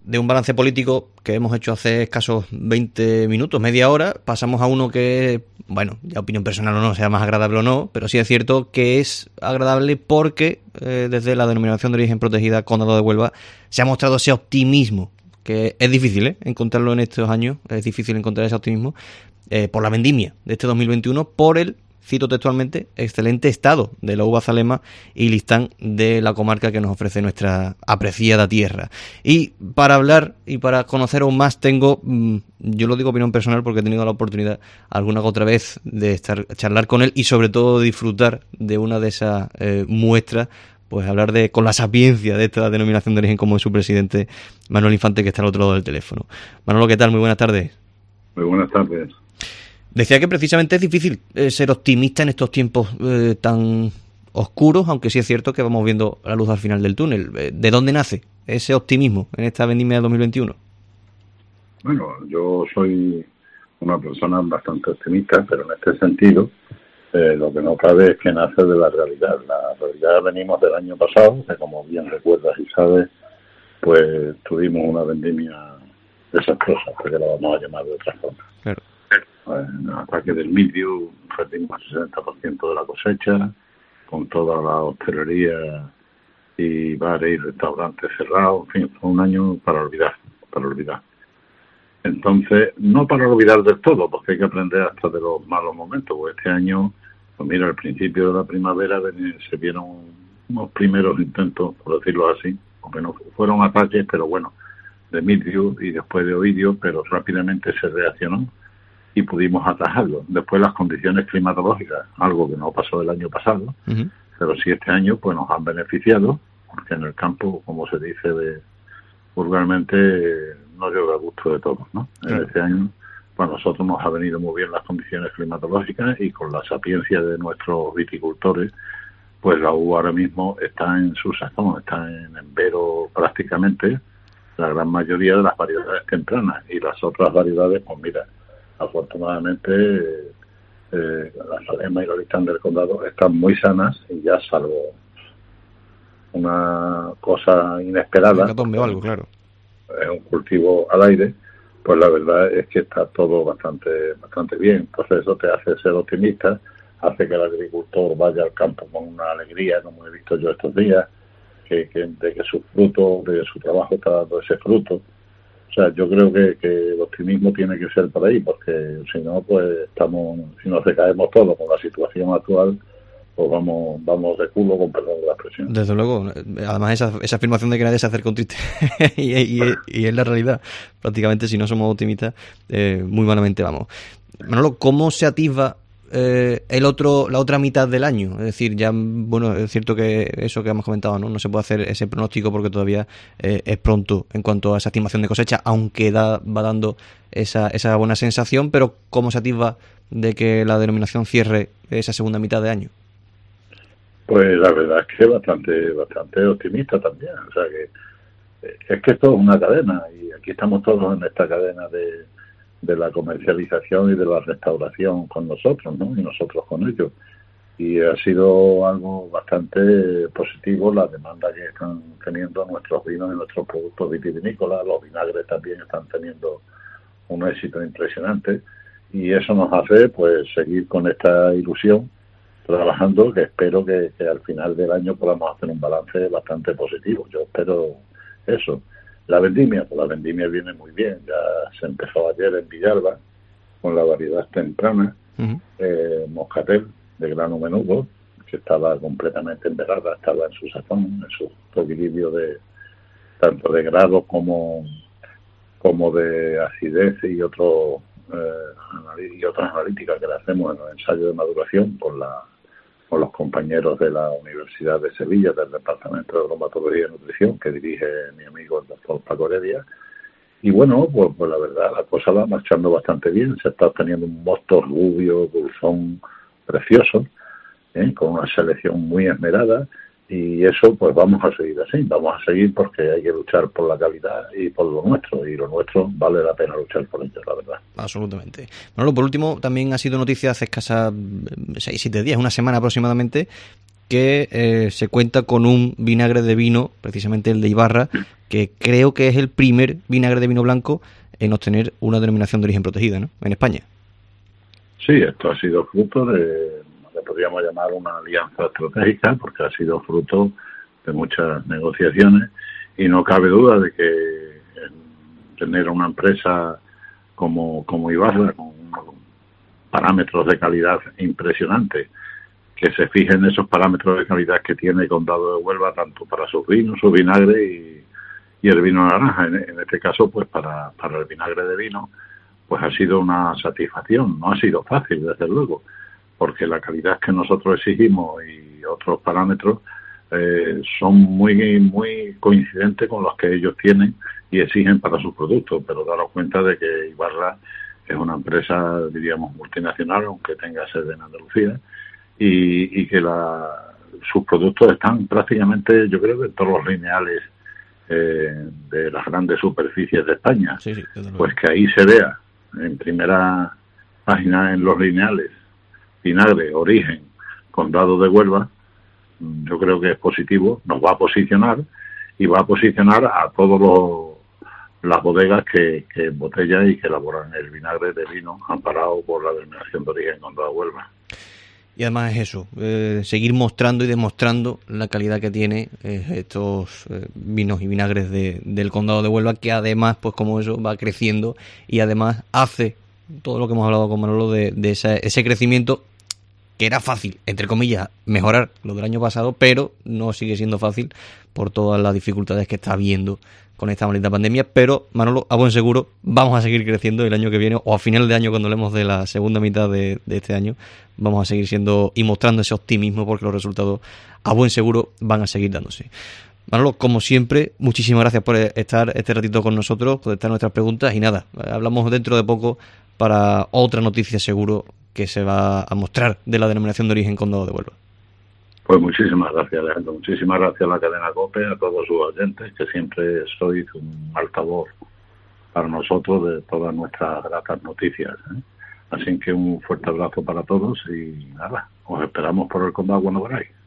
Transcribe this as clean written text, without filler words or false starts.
de un balance político que hemos hecho hace escasos 20 minutos, media hora, pasamos a uno que, bueno, ya opinión personal o no, sea más agradable o no, pero sí es cierto que es agradable porque desde la denominación de origen protegida Condado de Huelva se ha mostrado ese optimismo, que es difícil encontrarlo en estos años, es difícil encontrar ese optimismo, por la vendimia de este 2021, por el, cito textualmente, excelente estado de la uva Zalema y Listán de la comarca que nos ofrece nuestra apreciada tierra. Y para hablar y para conocer aún más tengo, yo lo digo opinión personal porque he tenido la oportunidad alguna otra vez de charlar con él y sobre todo disfrutar de una de esas muestras, pues hablar con la sapiencia de esta denominación de origen como es su presidente Manuel Infante, que está al otro lado del teléfono. Manolo, ¿qué tal? Muy buenas tardes. Muy buenas tardes. Decía que precisamente es difícil ser optimista en estos tiempos tan oscuros, aunque sí es cierto que vamos viendo la luz al final del túnel. ¿De dónde nace ese optimismo en esta vendimia de 2021? Bueno, yo soy una persona bastante optimista, pero en este sentido lo que no cabe es que nace de la realidad. La realidad venimos del año pasado, que como bien recuerdas y sabes, pues tuvimos una vendimia desastrosa, porque la vamos a llamar de otra forma. Claro. En el ataque del mildio perdimos el 60% de la cosecha, con toda la hostelería y bares y restaurantes cerrados. En fin, fue un año para olvidar. Entonces, no para olvidar del todo, porque hay que aprender hasta de los malos momentos. Pues este año, pues mira, al principio de la primavera se vieron unos primeros intentos, por decirlo así, aunque no fueron ataques, pero bueno, de mildio y después de oidio, pero rápidamente se reaccionó y pudimos atajarlo. Después las condiciones climatológicas, algo que no pasó el año pasado, pero sí este año pues nos han beneficiado, porque en el campo, como se dice vulgarmente, no llega a gusto de todos, ¿no? Este año, para nosotros nos ha venido muy bien las condiciones climatológicas y con la sapiencia de nuestros viticultores, pues la uva ahora mismo está en su sazón, está en envero prácticamente, la gran mayoría de las variedades tempranas, y las otras variedades, pues mira, afortunadamente la Zalema y la Listán del Condado están muy sanas y ya salvo una cosa inesperada, algo, claro, es un cultivo al aire, pues la verdad es que está todo bastante bien. Entonces eso te hace ser optimista, hace que el agricultor vaya al campo con una alegría, como he visto yo estos días, de que su fruto, de su trabajo está dando ese fruto. O sea, yo creo que el optimismo tiene que ser por ahí, porque si no, pues si nos decaemos todos con la situación actual, pues vamos de culo, con perdón de la expresión. Desde luego, además esa afirmación de que nadie se acerca a un triste y es la realidad. Prácticamente, si no somos optimistas, muy malamente vamos. Manolo, ¿cómo se atisba la otra mitad del año? Es decir, ya, bueno, es cierto que eso que hemos comentado, no se puede hacer ese pronóstico porque todavía es pronto en cuanto a esa estimación de cosecha, aunque va dando esa buena sensación, pero ¿cómo se atisba de que la denominación cierre esa segunda mitad de año? Pues la verdad es que bastante optimista también. O sea que es que esto es una cadena y aquí estamos todos en esta cadena de la comercialización y de la restauración con nosotros, ¿no? Y nosotros con ellos. Y ha sido algo bastante positivo la demanda que están teniendo nuestros vinos y nuestros productos vitivinícolas. Los vinagres también están teniendo un éxito impresionante y eso nos hace pues seguir con esta ilusión trabajando, que espero que al final del año podamos hacer un balance bastante positivo. Yo espero eso. La vendimia viene muy bien. Ya se empezó ayer en Villalba con la variedad temprana, Moscatel de grano menudo, que estaba completamente enverada, estaba en su sazón, en su equilibrio tanto de grado como de acidez y otras analíticas que le hacemos en los ensayos de maduración con los compañeros de la Universidad de Sevilla, del Departamento de Bromatología y Nutrición, que dirige mi amigo el doctor Paco Heredia. Y bueno, pues la verdad, la cosa va marchando bastante bien. Se está obteniendo un mosto rubio, dulzón, precioso, con una selección muy esmerada. Y eso, pues vamos a seguir así. Vamos a seguir porque hay que luchar por la calidad y por lo nuestro. Y lo nuestro vale la pena luchar por ello, la verdad. Absolutamente. Bueno, por último, también ha sido noticia hace escasas 6-7 días, una semana aproximadamente, que se cuenta con un vinagre de vino, precisamente el de Ibarra, que creo que es el primer vinagre de vino blanco en obtener una denominación de origen protegida, ¿no?, en España. Sí, esto ha sido fruto de, le podríamos llamar una alianza estratégica, porque ha sido fruto de muchas negociaciones, y no cabe duda de que tener una empresa como Ibarra, con parámetros de calidad impresionantes, que se fijen en esos parámetros de calidad que tiene el Condado de Huelva, tanto para sus vinos, su vinagre y el vino naranja. En este caso, pues para el vinagre de vino, pues ha sido una satisfacción. No ha sido fácil, desde luego, porque la calidad que nosotros exigimos y otros parámetros son muy coincidentes con los que ellos tienen y exigen para sus productos, pero daros cuenta de que Ibarra es una empresa, diríamos, multinacional, aunque tenga sede en Andalucía, y que sus productos están prácticamente, yo creo que en todos los lineales de las grandes superficies de España. Sí, pues que ahí se vea en primera página en los lineales vinagre, origen, Condado de Huelva, yo creo que es positivo, nos va a posicionar y va a posicionar a todas las bodegas que embotellan y que elaboran el vinagre de vino amparado por la denominación de origen Condado de Huelva. Y además es eso, seguir mostrando y demostrando la calidad que tiene estos vinos y vinagres del Condado de Huelva, que además, pues como eso, va creciendo y además hace todo lo que hemos hablado con Manolo de ese crecimiento, que era fácil, entre comillas, mejorar lo del año pasado, pero no sigue siendo fácil por todas las dificultades que está habiendo con esta maldita pandemia. Pero, Manolo, a buen seguro, vamos a seguir creciendo el año que viene, o a final de año, cuando hablemos de la segunda mitad de este año, vamos a seguir siendo y mostrando ese optimismo, porque los resultados, a buen seguro, van a seguir dándose. Manolo, como siempre, muchísimas gracias por estar este ratito con nosotros, contestar nuestras preguntas, y nada, hablamos dentro de poco para otra noticia seguro que se va a mostrar de la denominación de origen Condado de Huelva. Pues muchísimas gracias, Alejandro. Muchísimas gracias a la cadena COPE, a todos sus oyentes, que siempre sois un altavoz para nosotros de todas nuestras gratas noticias, ¿eh? Así que un fuerte abrazo para todos y nada, os esperamos por el condado cuando queráis.